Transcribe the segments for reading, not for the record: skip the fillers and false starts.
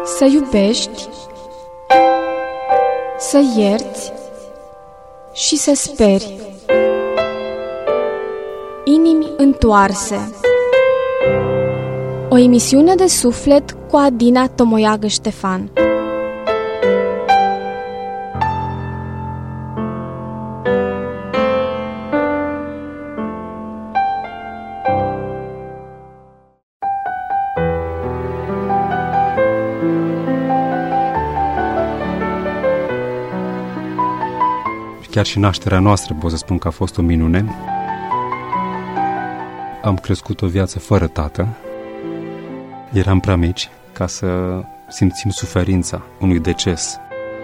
Să iubești, să ierți și să speri. Inimi întoarse. O emisiune de suflet cu Adina Tomoiagă Ștefan. Chiar și nașterea noastră pot să spun că a fost o minune. Am crescut o viață fără tată. Eram prea mici ca să simțim suferința unui deces.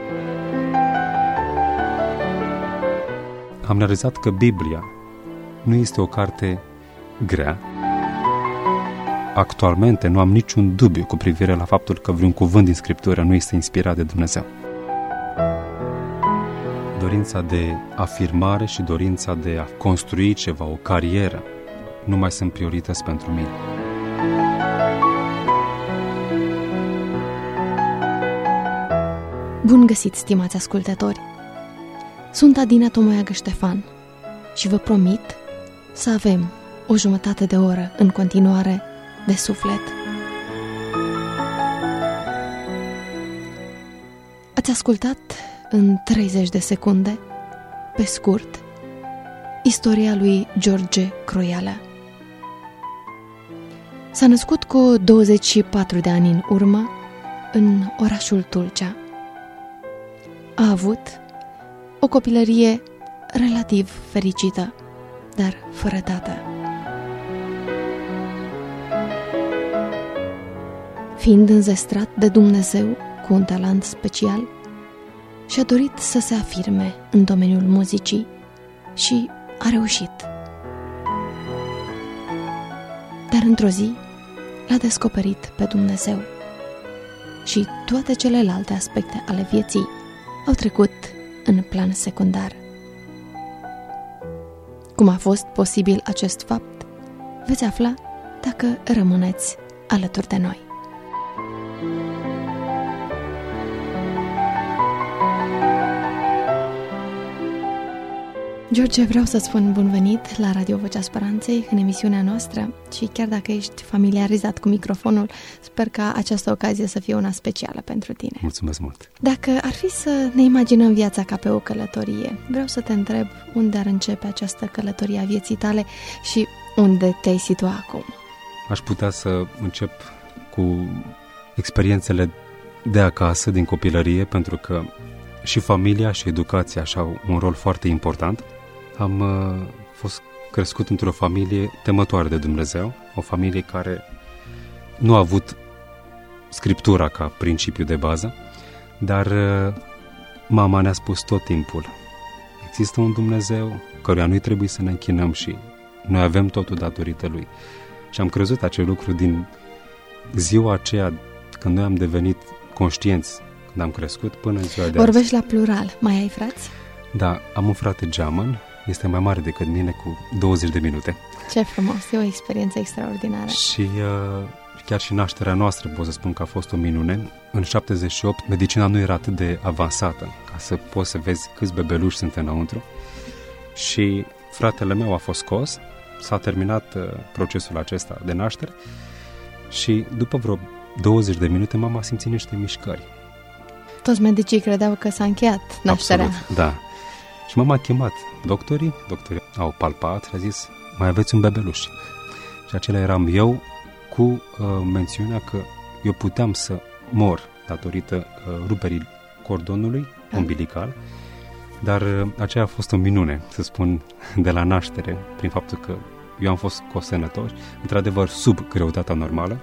Am realizat că Biblia nu este o carte grea. Actualmente nu am niciun dubiu cu privire la faptul că vreun cuvânt din Scriptură nu este inspirat de Dumnezeu. Dorința de afirmare și dorința de a construi ceva, o carieră, nu mai sunt priorități pentru mine. Bun găsit, stimați ascultători! Sunt Adina Tomoiagă Ștefan și vă promit să avem o jumătate de oră în continuare de suflet. Ați ascultat în 30 de secunde, pe scurt, istoria lui George Croială. S-a născut cu 24 de ani în urmă în orașul Tulcea. A avut o copilărie relativ fericită, dar fără tată. Fiind înzestrat de Dumnezeu cu un talent special, și-a dorit să se afirme în domeniul muzicii și a reușit. Dar într-o zi l-a descoperit pe Dumnezeu și toate celelalte aspecte ale vieții au trecut în plan secundar. Cum a fost posibil acest fapt, veți afla dacă rămâneți alături de noi. George, vreau să spun bun venit la Radio Vocea Speranței în emisiunea noastră și chiar dacă ești familiarizat cu microfonul, sper ca această ocazie să fie una specială pentru tine. Mulțumesc mult! Dacă ar fi să ne imaginăm viața ca pe o călătorie, vreau să te întreb unde ar începe această călătorie a vieții tale și unde te-ai situa acum? Aș putea să încep cu experiențele de acasă, din copilărie, pentru că și familia și educația și-au un rol foarte important. Am fost crescut într-o familie temătoare de Dumnezeu, o familie care nu a avut Scriptura ca principiu de bază, dar mama ne-a spus tot timpul: există un Dumnezeu căruia nu-i trebuie să ne închinăm și noi avem totul datorită Lui. Și am crezut acel lucru din ziua aceea când noi am devenit conștienți, când am crescut, până în ziua de azi. Vorbești la plural. Mai ai frați? Da, am un frate geamăn, este mai mare decât mine cu 20 de minute. Ce frumos, e o experiență extraordinară. Și chiar și nașterea noastră pot să spun că a fost o minune. În 78, medicina nu era atât de avansată ca să poți să vezi câți bebeluși sunt înăuntru. Și fratele meu a fost scos, s-a terminat procesul acesta de naștere și după vreo 20 de minute mama a simțit niște mișcări. Toți medicii credeau că s-a încheiat nașterea. Absolut, da. Și mama a chemat doctorii au palpat și a zis: mai aveți un bebeluș. Și acela eram eu, cu mențiunea că eu puteam să mor datorită ruperii cordonului umbilical, dar aceea a fost o minune, să spun, de la naștere, prin faptul că eu am fost sănătos, într-adevăr sub greutatea normală,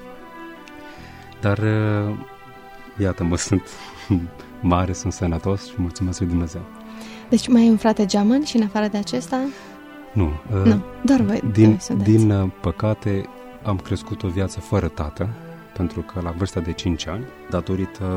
dar iată-mă, sunt mare, sunt sănătos și mulțumesc lui Dumnezeu. Deci mai ai un frate geamăn și în afară de acesta? Nu, doar voi din păcate am crescut o viață fără tată, pentru că la vârsta de 5 ani, datorită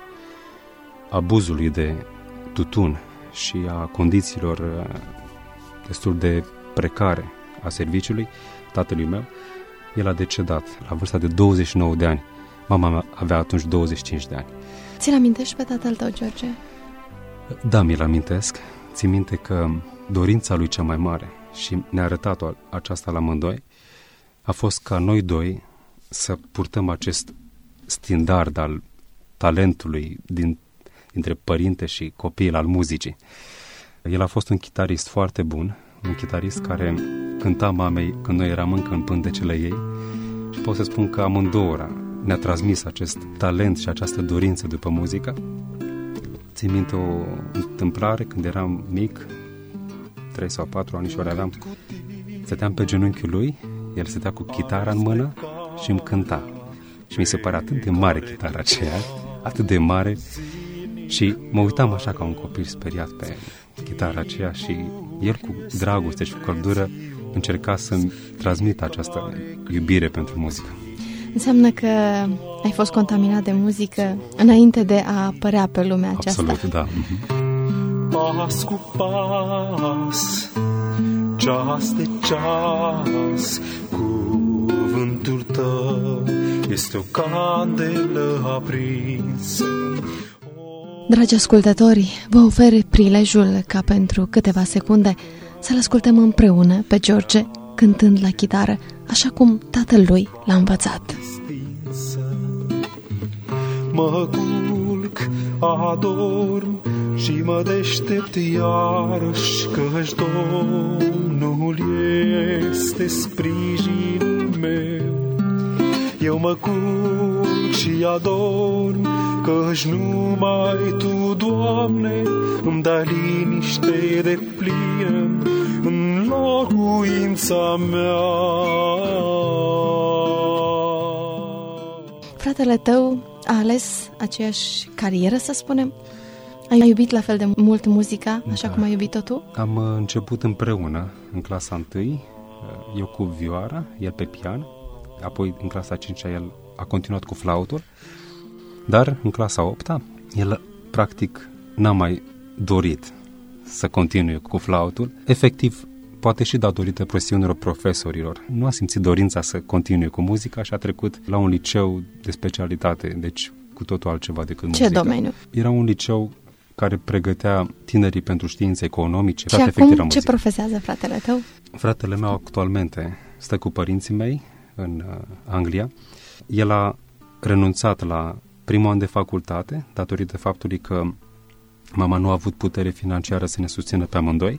abuzului de tutun și a condițiilor destul de precare a serviciului tatălui meu, el a decedat la vârsta de 29 de ani Mama mea avea atunci 25 de ani. Ți-l amintești pe tatăl tău, George? Da, mi-l amintesc. Țin minte că dorința lui cea mai mare, și ne-a arătat-o aceasta la amândoi, a fost ca noi doi să purtăm acest standard al talentului dintre părinte și copil al muzicii. El a fost un chitarist foarte bun, un chitarist care cânta mamei când noi eram încă în pântecele ei, și pot să spun că amândouă ne-a transmis acest talent și această dorință după muzică. Țin minte o întâmplare când eram mic, 3 sau 4 anișori aveam, stăteam pe genunchiul lui, el stătea cu chitara în mână și îmi cânta. Și mi se părea atât de mare chitara aceea, atât de mare, și mă uitam așa ca un copil speriat pe chitara aceea și el cu dragoste și cu căldură încerca să-mi transmită această iubire pentru muzică. Înseamnă că ai fost contaminat de muzică înainte de a apărea pe lumea aceasta. Absolut, da. Pas cu pas, ceas de ceas, cuvântul tău este o candelă aprinsă. Dragi ascultători, vă ofer prilejul ca pentru câteva secunde să-l ascultăm împreună pe George cântând la chitară, așa cum tatăl lui l-a învățat. Mă culc, adorm și mă deștept iarăși, căci Domnul este sprijinul meu. Eu mă culc și adorm, căci numai Tu, Doamne, îmi dai liniște deplină în locuința mea. Fratele tău a ales aceeași carieră, să spunem? Ai iubit la fel de mult muzica, așa cum ai iubit-o tu? Am început împreună în clasa 1, eu cu vioara, el pe pian, apoi în clasa 5 el a continuat cu flautul, dar în clasa 8-a el practic n-a mai dorit să continue cu flautul. Efectiv, poate și datorită presiunilor profesorilor, nu a simțit dorința să continue cu muzica și a trecut la un liceu de specialitate, deci cu totul altceva decât muzica. Ce domeniu? Era un liceu care pregătea tinerii pentru științe economice. Și acum ce profesează fratele tău? Fratele meu actualmente stă cu părinții mei în Anglia. El a renunțat la primul an de facultate datorită faptului că mama nu a avut putere financiară să ne susțină pe amândoi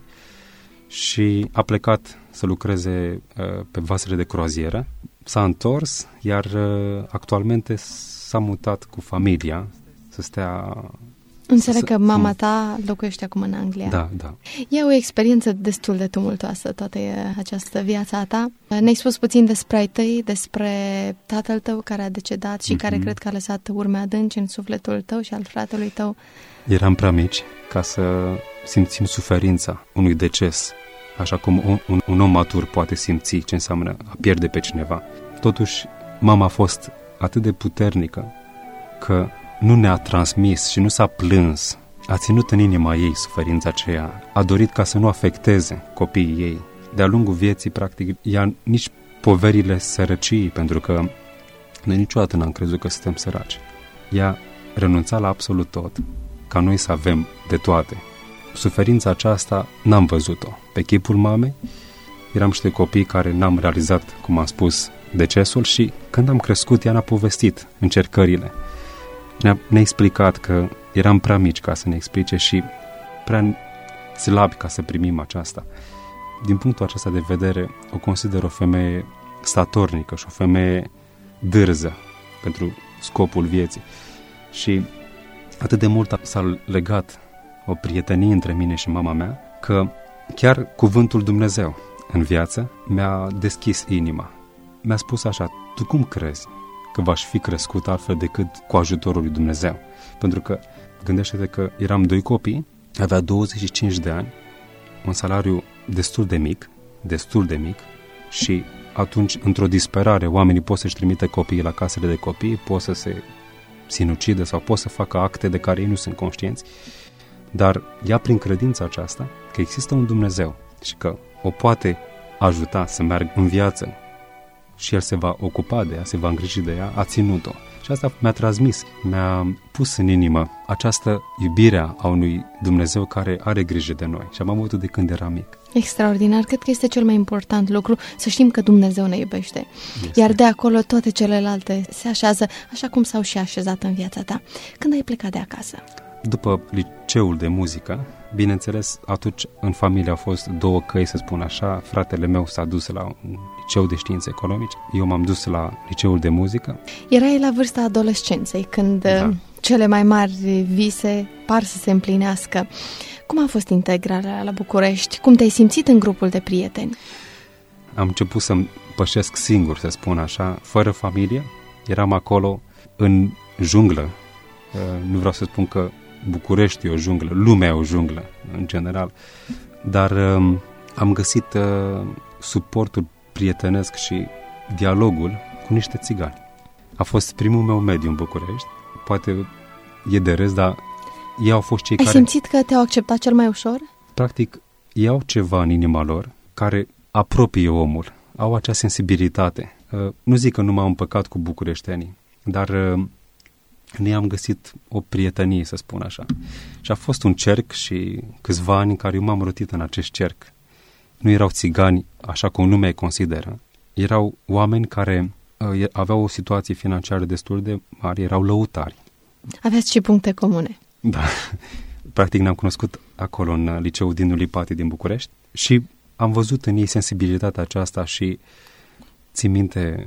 și a plecat să lucreze pe vasele de croazieră. S-a întors, iar actualmente s-a mutat cu familia să stea... Înțeleg că mama ta locuiește acum în Anglia. Da, da. E o experiență destul de tumultoasă toată această viața a ta. Ne-ai spus puțin despre ai tăi, despre tatăl tău care a decedat și care cred că a lăsat urme adânci în sufletul tău și al fratelui tău. Eram prea mici ca să simțim suferința unui deces, așa cum un om matur poate simți ce înseamnă a pierde pe cineva. Totuși, mama a fost atât de puternică că nu ne-a transmis și nu s-a plâns. A ținut în inima ei suferința aceea. A dorit ca să nu afecteze copiii ei. De-a lungul vieții, practic, ea nici poverile sărăciei, pentru că noi niciodată n-am crezut că suntem săraci. Ea renunța la absolut tot, ca noi să avem de toate. Suferința aceasta n-am văzut-o. Pe chipul mamei eram niște copii care n-am realizat, cum am spus, decesul și când am crescut, ea ne-a povestit încercările. Ne-a explicat că eram prea mici ca să ne explice și prea slabi ca să primim aceasta. Din punctul acesta de vedere, o consider o femeie statornică și o femeie dârză pentru scopul vieții. Și atât de mult s-a legat o prietenie între mine și mama mea, că chiar cuvântul Dumnezeu în viață mi-a deschis inima. Mi-a spus așa: tu cum crezi că v-aș fi crescut altfel decât cu ajutorul lui Dumnezeu? Pentru că gândește-te că eram 2 copii, avea 25 de ani, un salariu destul de mic și atunci, într-o disperare, oamenii pot să-și trimite copiii la casele de copii, pot să se sinucidă sau pot să facă acte de care ei nu sunt conștienți, dar ea, prin credința aceasta că există un Dumnezeu și că o poate ajuta să meargă în viață și el se va ocupa de ea, se va îngriji de ea, a ținut-o. Și asta mi-a transmis, mi-a pus în inimă această iubire a unui Dumnezeu care are grijă de noi. Și am avut de când eram mic. Extraordinar, cred că este cel mai important lucru, să știm că Dumnezeu ne iubește. Este. Iar de acolo toate celelalte se așează așa cum s-au și așezat în viața ta. Când ai plecat de acasă? După liceul de muzică, bineînțeles, atunci în familie au fost două căi, să spun așa. Fratele meu s-a dus la un liceu de științe economice, eu m-am dus la liceul de muzică. Erai la vârsta adolescenței, când cele mai mari vise par să se împlinească. Cum a fost integrarea la București? Cum te-ai simțit în grupul de prieteni? Am început să-mi pășesc singur, să spun așa, fără familie. Eram acolo în junglă. Nu vreau să spun că București e o junglă, lumea e o junglă, în general. Dar am găsit suportul prietenesc și dialogul cu niște țigani. A fost primul meu mediu în București. Poate e de râs, dar ei au fost cei care... Ai simțit că te-au acceptat cel mai ușor? Practic, ei au ceva în inima lor care apropie omul. Au acea sensibilitate. Nu zic că nu m-am împăcat cu bucureștenii, dar noi am găsit o prietenie, să spun așa. Și a fost un cerc și câțiva ani în care eu m-am rotit în acest cerc. Nu erau țigani, așa cum lumea îi consideră. Erau oameni care aveau o situație financiară destul de mare, erau lăutari. Aveați și puncte comune. Da. Practic ne-am cunoscut acolo în liceul Dinu Lipati din București și am văzut în ei sensibilitatea aceasta și țin minte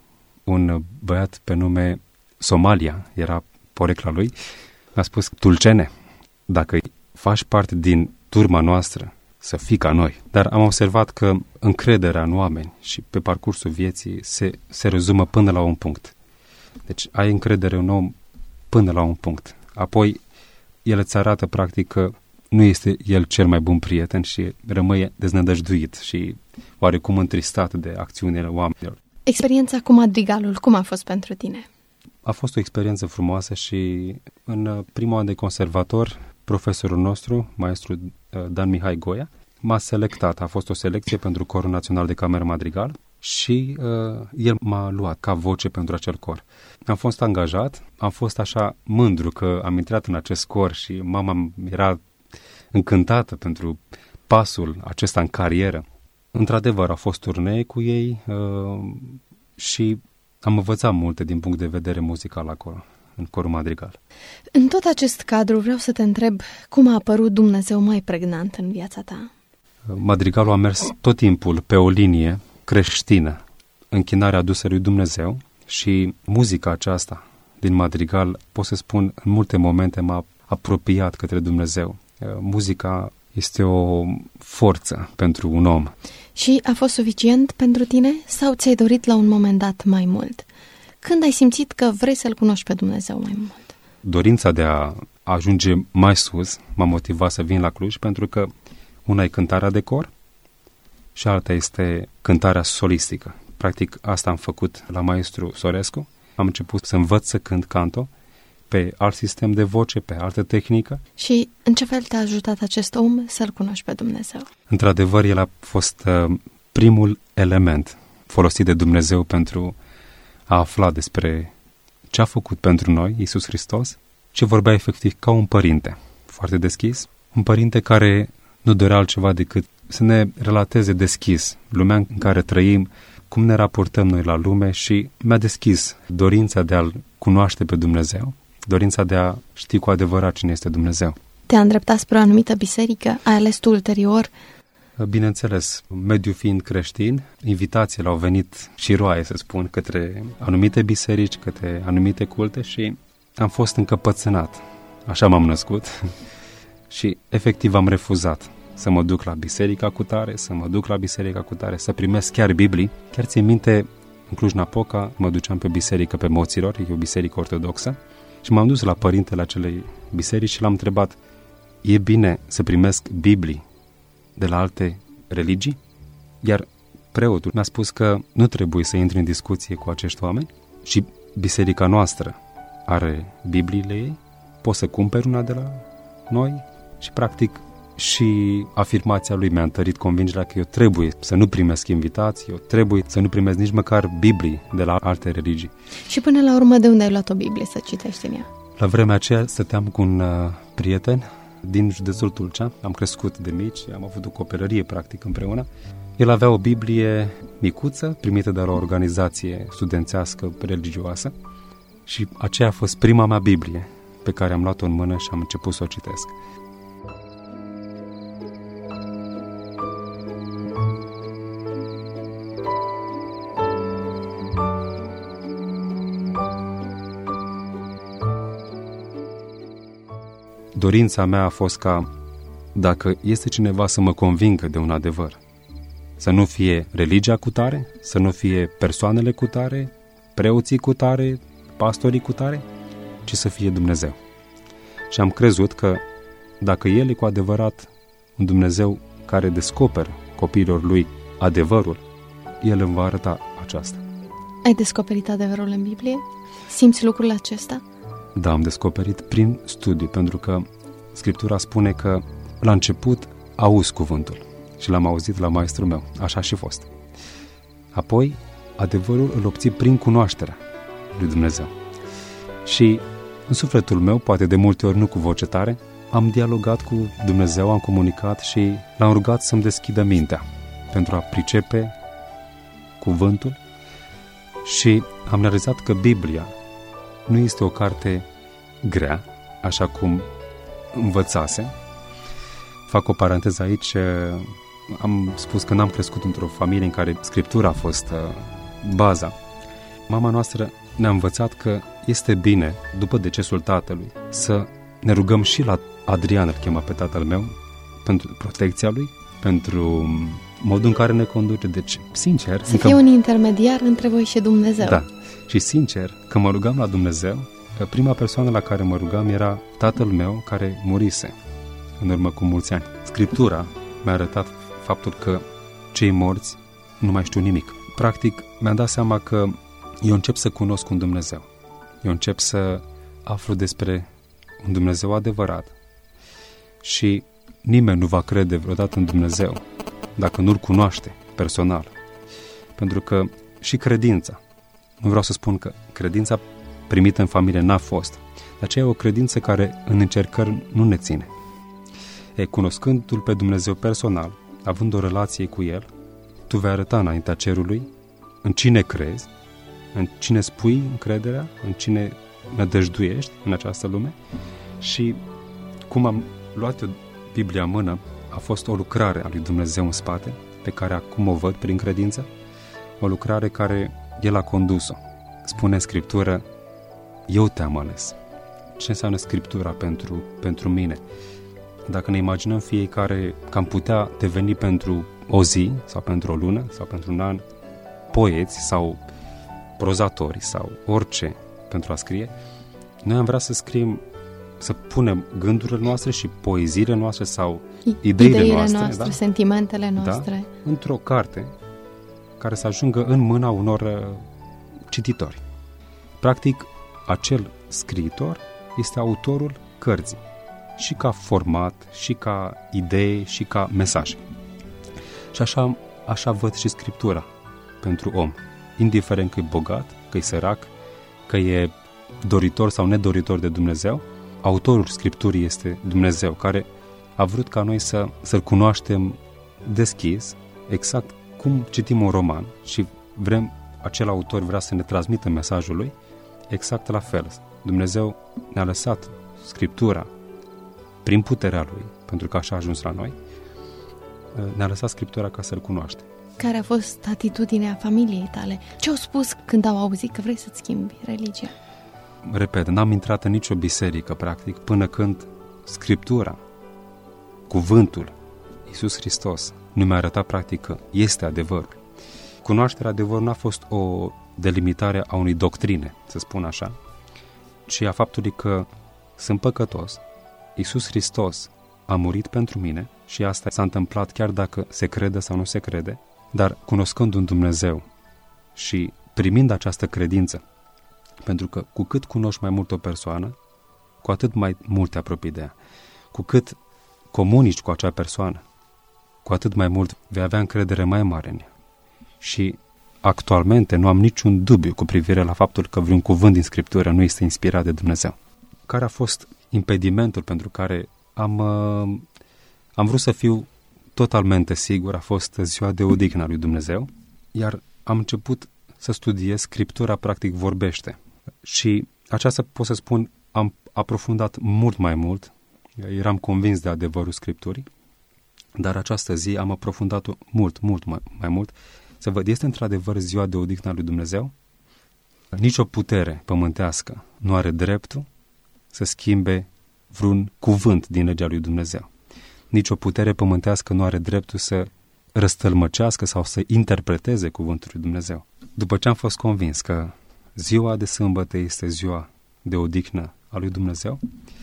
un băiat pe nume Somalia, era porecla lui, mi-a spus: Tulcene, dacă faci parte din turma noastră, să fii ca noi. Dar am observat că încrederea în oameni și pe parcursul vieții se rezumă până la un punct. Deci ai încredere în om până la un punct. Apoi el îți arată practic că nu este el cel mai bun prieten și rămâie deznădăjduit și oarecum întristat de acțiunile oamenilor. Experiența cu madrigalul, cum a fost pentru tine? A fost o experiență frumoasă și în primul an de conservator, profesorul nostru, maestru Dan Mihai Goia, m-a selectat. A fost o selecție pentru Corul Național de Cameră Madrigal și el m-a luat ca voce pentru acel cor. Am fost angajat, am fost așa mândru că am intrat în acest cor și mama era încântată pentru pasul acesta în carieră. Într-adevăr, au fost turnee cu ei și am învățat multe din punct de vedere muzical acolo, în corul madrigal. În tot acest cadru vreau să te întreb cum a apărut Dumnezeu mai pregnant în viața ta? Madrigalul a mers tot timpul pe o linie creștină, închinarea adusă lui Dumnezeu, și muzica aceasta din madrigal, pot să spun, în multe momente m-a apropiat către Dumnezeu. Muzica este o forță pentru un om. Și a fost suficient pentru tine sau ți-ai dorit la un moment dat mai mult? Când ai simțit că vrei să-L cunoști pe Dumnezeu mai mult? Dorința de a ajunge mai sus m-a motivat să vin la Cluj, pentru că una e cântarea de cor și alta este cântarea solistică. Practic asta am făcut la maestru Sorescu. Am început să învăț să cânt canto pe alt sistem de voce, pe altă tehnică. Și în ce fel te-a ajutat acest om să-L cunoști pe Dumnezeu? Într-adevăr, el a fost primul element folosit de Dumnezeu pentru a afla despre ce a făcut pentru noi Iisus Hristos și vorbea efectiv ca un părinte foarte deschis, un părinte care nu dorea altceva decât să ne relateze deschis lumea în care trăim, cum ne raportăm noi la lume, și mi-a deschis dorința de a-L cunoaște pe Dumnezeu, dorința de a ști cu adevărat cine este Dumnezeu. Te-a îndreptat spre o anumită biserică? Ai ales tu ulterior? Bineînțeles, mediul fiind creștin, invitațiile au venit și roaie, să spun, către anumite biserici, către anumite culte și am fost încăpățânat. Așa m-am născut și efectiv am refuzat să mă duc la biserica cutare, să primesc chiar Biblii. Chiar țin minte, în Cluj-Napoca mă duceam pe biserică pe Moților, e o biserică ortodoxă, și m-am dus la părintele acelei biserici și l-am întrebat: e bine să primesc Biblii de la alte religii? Iar preotul mi-a spus că nu trebuie să intri în discuție cu acești oameni și biserica noastră are Bibliile ei, poți să cumperi una de la noi și practic și afirmația lui mi-a întărit convingerea că eu trebuie să nu primesc invitații, eu trebuie să nu primesc nici măcar Biblii de la alte religii. Și până la urmă, de unde ai luat o Biblie să citești în ea? La vremea aceea stăteam cu un prieten din județul Tulcea, am crescut de mici, am avut o copilărie practic împreună. El avea o Biblie micuță, primită de la o organizație studențească religioasă și aceea a fost prima mea Biblie pe care am luat-o în mână și am început să o citesc. Dorința mea a fost ca, dacă este cineva să mă convingă de un adevăr, să nu fie religia cutare, să nu fie persoanele cutare, preoții cutare, pastorii cutare, ci să fie Dumnezeu. Și am crezut că dacă El e cu adevărat un Dumnezeu care descoperă copiilor Lui adevărul, El îmi va arăta aceasta. Ai descoperit adevărul în Biblie? Simți lucrul acesta? Da, am descoperit prin studiu, pentru că Scriptura spune că la început auzi cuvântul și l-am auzit la maestrul meu, așa și fost. Apoi, adevărul îl obții prin cunoașterea lui Dumnezeu. Și în sufletul meu, poate de multe ori nu cu voce tare, am dialogat cu Dumnezeu, am comunicat și l-am rugat să-mi deschidă mintea pentru a pricepe cuvântul și am realizat că Biblia nu este o carte grea, așa cum învățase. Fac o paranteză aici, am spus că n-am crescut într-o familie în care Scriptura a fost baza. Mama noastră ne-a învățat că este bine, după decesul tatălui, să ne rugăm și la Adrian, îl chema pe tatăl meu, pentru protecția lui, pentru modul în care ne conduce. Deci, sincer... Să fie un intermediar între voi și Dumnezeu. Da. Și sincer, când mă rugam la Dumnezeu, prima persoană la care mă rugam era tatăl meu care murise în urmă cu mulți ani. Scriptura mi-a arătat faptul că cei morți nu mai știu nimic. Practic, mi-am dat seama că eu încep să cunosc un Dumnezeu. Eu încep să aflu despre un Dumnezeu adevărat și nimeni nu va crede vreodată în Dumnezeu dacă nu-L cunoaște personal. Pentru că și credința, nu vreau să spun că credința primită în familie n-a fost, dar aceea e o credință care în încercări nu ne ține. Cunoscându-L pe Dumnezeu personal, având o relație cu El, tu vei arăta înaintea cerului în cine crezi, în cine spui încrederea, în cine nădăjduiești în această lume. Și cum am luat eu Biblia în mână, a fost o lucrare a lui Dumnezeu în spate, pe care acum o văd prin credință, o lucrare care El a condus-o. Spune în Scriptură, eu te-am ales. Ce înseamnă Scriptura pentru mine? Dacă ne imaginăm fiecare că am putea deveni pentru o zi sau pentru o lună sau pentru un an poeți sau prozatori sau orice pentru a scrie, noi am vrea să scriem, să punem gândurile noastre și poeziile noastre sau ideile noastre, da? Sentimentele noastre, da? Într-o carte care să ajungă în mâna unor cititori. Practic, acel scriitor este autorul cărții, și ca format, și ca idee, și ca mesaj. Și așa văd și Scriptura pentru om, indiferent că e bogat, că e sărac, că e doritor sau nedoritor de Dumnezeu. Autorul Scripturii este Dumnezeu, care a vrut ca noi să-L cunoaștem deschis, exact cum citim un roman și acel autor vrea să ne transmită mesajul lui, exact la fel. Dumnezeu ne-a lăsat Scriptura prin puterea Lui, pentru că așa a ajuns la noi, ne-a lăsat Scriptura ca să-L cunoaștem. Care a fost atitudinea familiei tale? Ce au spus când au auzit că vrei să-ți schimbi religia? Repet, n-am intrat în nicio biserică, practic, până când Scriptura, cuvântul, Iisus Hristos, nu mi-a arătat, practic, că este adevărul. Cunoașterea adevărului n-a fost o delimitare a unei doctrine, să spun așa, ci a faptului că sunt păcătos, Iisus Hristos a murit pentru mine și asta s-a întâmplat chiar dacă se crede sau nu se crede, dar cunoscând un Dumnezeu și primind această credință, pentru că cu cât cunoști mai mult o persoană, cu atât mai mult te apropii de ea. Cu cât comunici cu acea persoană, cu atât mai mult vei avea încredere mai mare în ea. Și actualmente nu am niciun dubiu cu privire la faptul că vreun cuvânt din Scriptură nu este inspirat de Dumnezeu. Care a fost impedimentul pentru care am vrut să fiu totalmente sigur? A fost ziua de odihnă a lui Dumnezeu, iar am început să studiez, Scriptura practic vorbește. Și aceasta, pot să spun, am aprofundat mult mai mult, eram convins de adevărul Scripturii, dar această zi am aprofundat-o mult mai mult, să văd, este într-adevăr ziua de odihnă a lui Dumnezeu? Nici o putere pământească nu are dreptul să schimbe vreun cuvânt din legea lui Dumnezeu. Nici o putere pământească nu are dreptul să răstălmăcească sau să interpreteze cuvântul lui Dumnezeu. După ce am fost convins că ziua de sâmbătă este ziua de odihnă a lui Dumnezeu,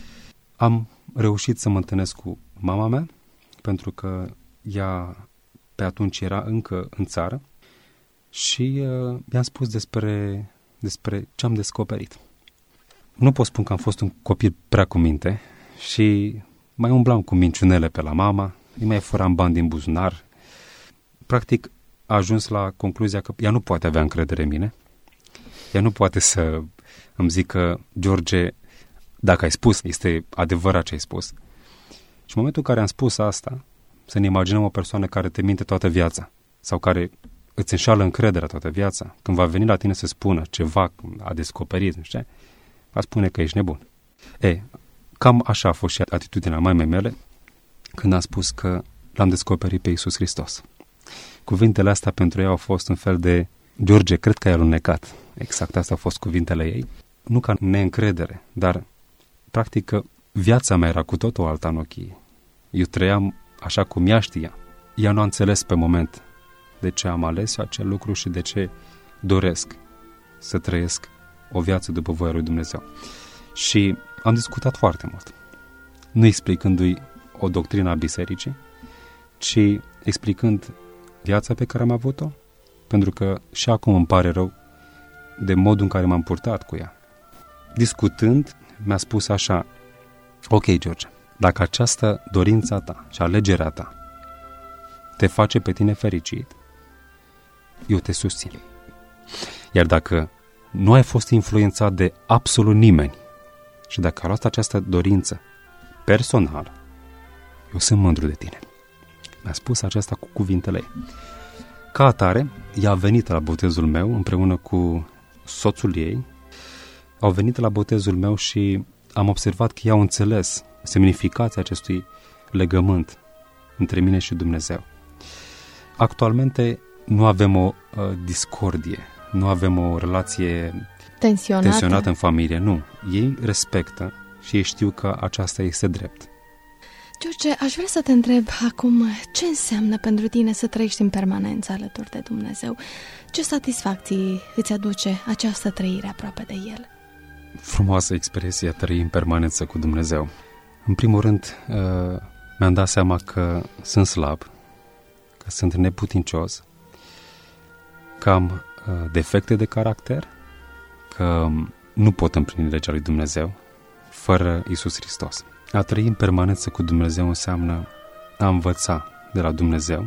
am reușit să mă întâlnesc cu mama mea, pentru că ea pe atunci era încă în țară, și i-am spus despre ce am descoperit. Nu pot spune că am fost un copil prea cu minte și mai umblam cu minciunele pe la mama, îi mai furam bani din buzunar. Practic a ajuns la concluzia că ea nu poate avea încredere în mine, ea nu poate să îmi zică: George, dacă ai spus, este adevărat ce ai spus. Și în momentul în care am spus asta, să ne imaginăm o persoană care te minte toată viața sau care îți înșală încrederea toată viața, când va veni la tine să spună ceva, a descoperit, nu știu, va spune că ești nebun. Cam așa a fost și atitudinea mamei mele când am spus că l-am descoperit pe Iisus Hristos. Cuvintele astea pentru ea au fost un fel de: George, cred că ai alunecat. Exact astea au fost cuvintele ei. Nu ca neîncredere, dar practic că viața mea era cu totul alta în ochii ei. Eu trăiam așa cum ea știa. Ea nu a înțeles pe moment de ce am ales acel lucru și de ce doresc să trăiesc o viață după voia lui Dumnezeu. Și am discutat foarte mult, nu explicându-i o doctrină a bisericii, ci explicând viața pe care am avut-o, pentru că și acum îmi pare rău de modul în care m-am purtat cu ea. Discutând, mi-a spus așa: ok, George, dacă această dorința ta și alegerea ta te face pe tine fericit, eu te susțin. Iar dacă nu ai fost influențat de absolut nimeni și dacă ai luat această dorință personală, eu sunt mândru de tine. Mi-a spus aceasta cu cuvintele ei. Ca atare, ea a venit la botezul meu împreună cu soțul ei. Au venit la botezul meu și am observat că i-au înțeles semnificația acestui legământ între mine și Dumnezeu. Actualmente nu avem o discordie, nu avem o relație tensionată în familie, nu. Ei respectă și ei știu că aceasta este drept. George, aș vrea să te întreb acum, ce înseamnă pentru tine să trăiești în permanență alături de Dumnezeu? Ce satisfacții îți aduce această trăire aproape de El? Frumoasă expresie, a trăi în permanență cu Dumnezeu. În primul rând, mi-am dat seama că sunt slab, că sunt neputincios, că am defecte de caracter, că nu pot împlini legea lui Dumnezeu fără Iisus Hristos. A trăi în permanență cu Dumnezeu înseamnă a învăța de la Dumnezeu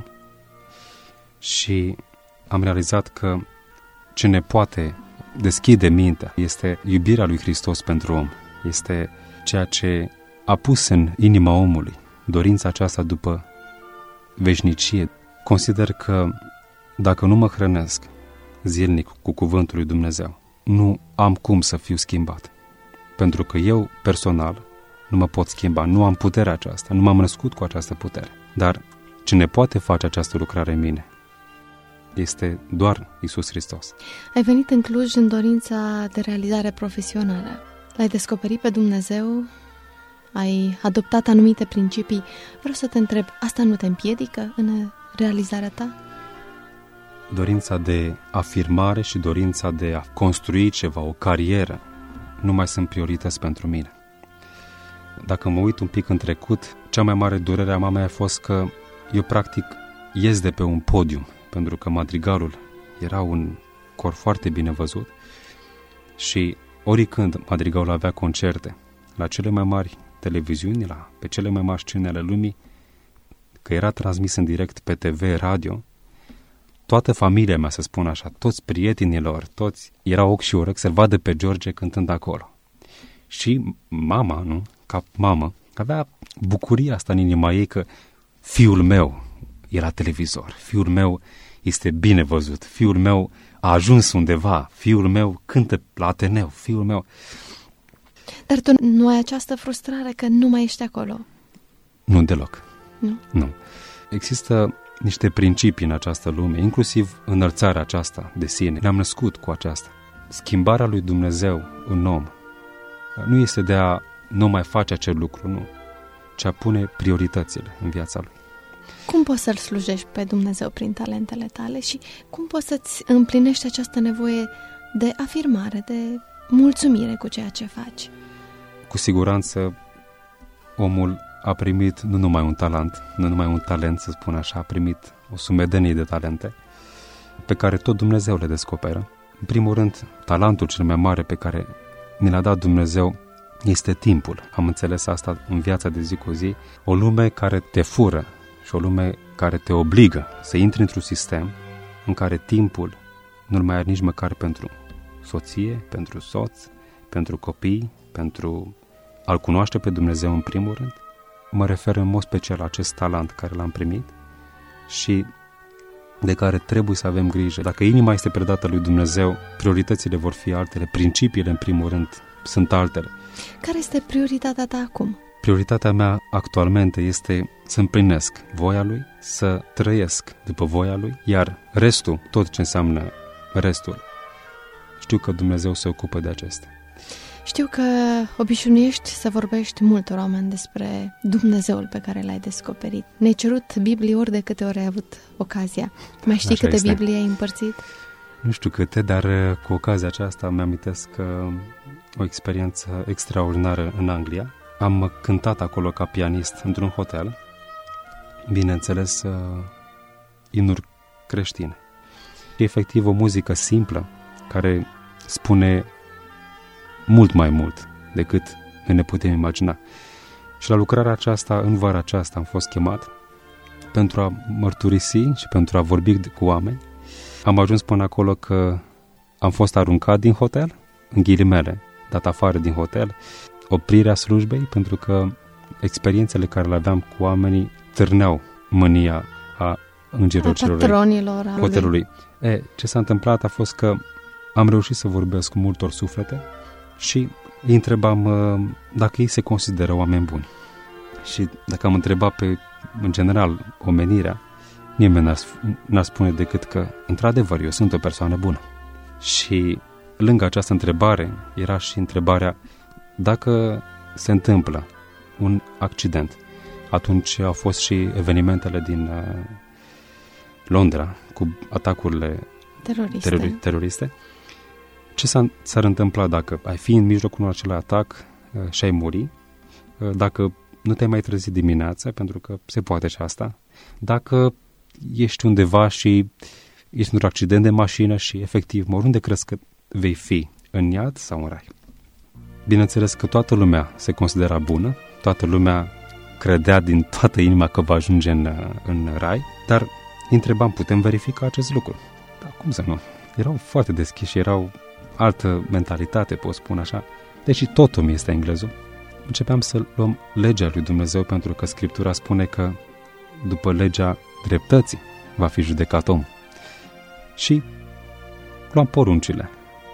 și am realizat că ce ne poate deschide mintea este iubirea lui Hristos pentru om. Este ceea ce a pus în inima omului dorința aceasta după veșnicie. Consider că dacă nu mă hrănesc zilnic cu cuvântul lui Dumnezeu, nu am cum să fiu schimbat. Pentru că eu, personal, nu mă pot schimba, nu am puterea aceasta, nu m-am născut cu această putere. Dar cine poate face această lucrare în mine este doar Iisus Hristos. Ai venit în Cluj în dorința de realizare profesională. L-ai descoperit pe Dumnezeu, ai adoptat anumite principii. Vreau să te întreb, asta nu te împiedică în realizarea ta? Dorința de afirmare și dorința de a construi ceva, o carieră, nu mai sunt priorități pentru mine. Dacă mă uit un pic în trecut, cea mai mare durere a mamei a fost că eu practic ies de pe un podium, pentru că madrigalul era un cor foarte bine văzut și oricând madrigalul avea concerte la cele mai mari televiziuni, pe cele mai mari scene ale lumii, că era transmis în direct pe TV, radio, toată familia mea, să spun așa, toți prietenilor, toți erau ochi și urechi să-l vadă pe George cântând acolo. Și mama, nu, ca mamă, avea bucuria asta în inima ei că fiul meu e la televizor, fiul meu este bine văzut, fiul meu a ajuns undeva, fiul meu cântă la Ateneu, fiul meu... Dar tu nu ai această frustrare că nu mai ești acolo? Nu, deloc. Nu? Există niște principii în această lume, inclusiv înălțarea aceasta de sine. Ne-am născut cu aceasta. Schimbarea lui Dumnezeu în om nu este de a nu mai face acel lucru, nu, ci a pune prioritățile în viața lui. Cum poți să-L slujești pe Dumnezeu prin talentele tale și cum poți să-ți împlinești această nevoie de afirmare, de mulțumire cu ceea ce faci? Cu siguranță omul a primit nu numai un talent, să spun așa, a primit o sumedenie de talente pe care tot Dumnezeu le descoperă. În primul rând, talentul cel mai mare pe care ne l-a dat Dumnezeu este timpul. Am înțeles asta în viața de zi cu zi. O lume care te fură și o lume care te obligă să intri într-un sistem în care timpul nu-l mai are nici măcar pentru soție, pentru soț, pentru copii, pentru a-L cunoaște pe Dumnezeu în primul rând. Mă refer în mod special la acest talent care l-am primit și de care trebuie să avem grijă. Dacă inima este predată lui Dumnezeu, prioritățile vor fi altele, principiile în primul rând sunt altele. Care este prioritatea ta acum? Prioritatea mea actualmente este să împlinesc voia Lui, să trăiesc după voia Lui, iar restul, tot ce înseamnă restul, știu că Dumnezeu se ocupă de acestea. Știu că obișnuiești să vorbești multor oameni despre Dumnezeul pe care l-ai descoperit. Ne-ai cerut Biblie ori de câte ori ai avut ocazia. Mai știi câte Biblie ai împărțit? Nu știu câte, dar cu ocazia aceasta mi-amintesc o experiență extraordinară în Anglia. Am cântat acolo ca pianist într-un hotel, bineînțeles, imnuri creștine. E efectiv o muzică simplă care spune mult mai mult decât ne putem imagina. Și la lucrarea aceasta, în vara aceasta, am fost chemat pentru a mărturisi și pentru a vorbi cu oameni. Am ajuns până acolo că am fost aruncat din hotel, în ghilimele, dat afară din hotel, oprirea slujbei, pentru că experiențele care le aveam cu oamenii târneau mânia a îngerilor celor hotelului. Ce s-a întâmplat a fost că am reușit să vorbesc cu multor suflete și îi întrebam dacă ei se consideră oameni buni. Și dacă am întrebat în general, omenirea, nimeni n-ar spune decât că, într-adevăr, eu sunt o persoană bună. Și lângă această întrebare era și întrebarea dacă se întâmplă un accident. Atunci au fost și evenimentele din Londra cu atacurile teroriste. Ce s-ar întâmpla dacă ai fi în mijlocul acelui atac și ai muri, dacă nu te-ai mai trezit dimineața, pentru că se poate și asta, dacă ești undeva și ești într-un accident de mașină și efectiv mor, unde crezi că vei fi? În iad sau în rai? Bineînțeles că toată lumea se considera bună, toată lumea credea din toată inima că va ajunge în rai, dar îi întrebam, putem verifica acest lucru? Dar cum să nu? Erau foarte deschiși, erau altă mentalitate, pot spune așa, deși totul mi este englezul. Începeam să luăm legea lui Dumnezeu, pentru că Scriptura spune că după legea dreptății va fi judecat om. Și luam poruncile.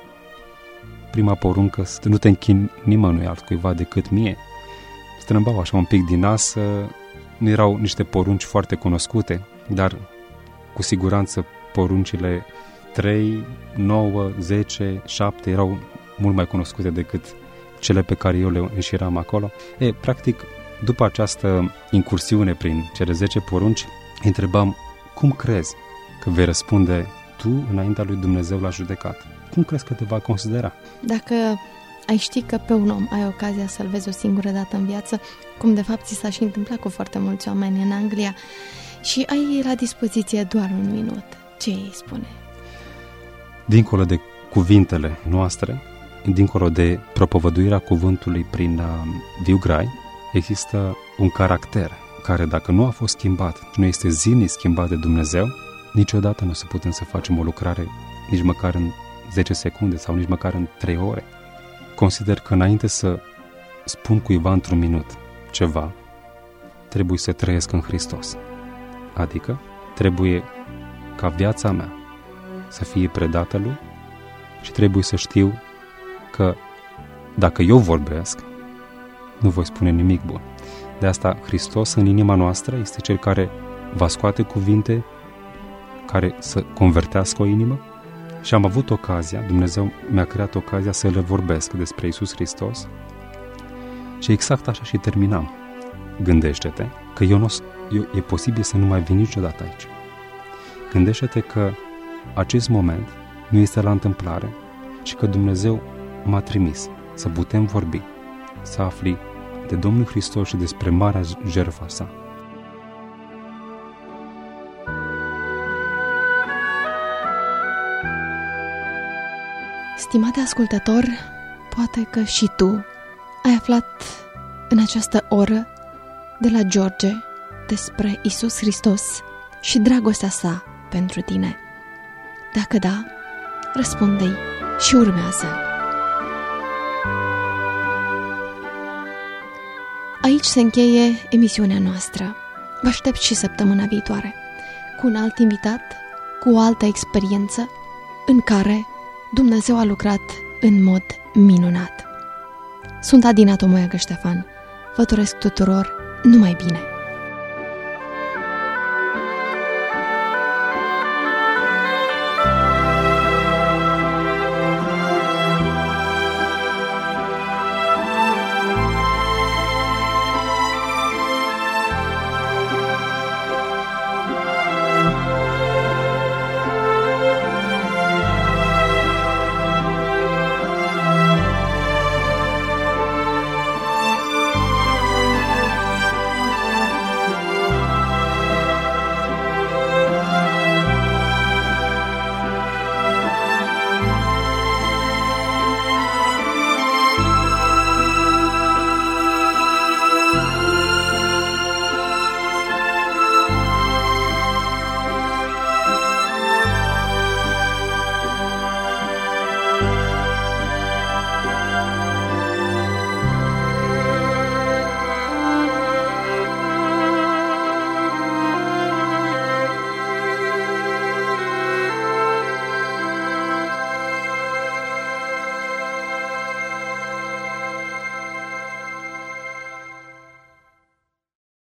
Prima poruncă, să nu te închini nimănui altcuiva decât mie. Strâmbau așa un pic din nas, nu erau niște porunci foarte cunoscute, dar cu siguranță poruncile 3, 9, 10, 7 erau mult mai cunoscute decât cele pe care eu le înșiram acolo. Practic, după această incursiune prin cele 10 porunci, întrebam, cum crezi că vei răspunde tu înaintea lui Dumnezeu la judecat? Cum crezi că te va considera? Dacă ai ști că pe un om ai ocazia să-l vezi o singură dată în viață, cum de fapt ți s-a și întâmplat cu foarte mulți oameni în Anglia, și ai la dispoziție doar un minut, ce îi spune? Dincolo de cuvintele noastre, dincolo de propovăduirea cuvântului prin viu grai, Există un caracter care, dacă nu a fost schimbat, nu este zilnic schimbat de Dumnezeu, niciodată nu o să putem să facem o lucrare nici măcar în 10 secunde sau nici măcar în 3 ore. Consider că înainte să spun cuiva într-un minut ceva, trebuie să trăiesc în Hristos. Adică trebuie ca viața mea să fie predată Lui și trebuie să știu că dacă eu vorbesc, nu voi spune nimic bun. De asta Hristos în inima noastră este Cel care va scoate cuvinte care să convertească o inimă și am avut ocazia, Dumnezeu mi-a creat ocazia să le vorbesc despre Iisus Hristos și exact așa și terminam. Gândește-te că e posibil să nu mai vin niciodată aici. Gândește-te că acest moment nu este la întâmplare și că Dumnezeu m-a trimis să putem vorbi, să afli de Domnul Hristos și despre marea jertfă sa. Stimate ascultător, poate că și tu ai aflat în această oră de la George despre Iisus Hristos și dragostea sa pentru tine. Dacă da, răspunde-i și urmează. Aici se încheie emisiunea noastră. Vă aștept și săptămâna viitoare cu un alt invitat, cu o altă experiență în care Dumnezeu a lucrat în mod minunat. Sunt Adina Tomoiagă Ștefan. Vă doresc tuturor numai bine!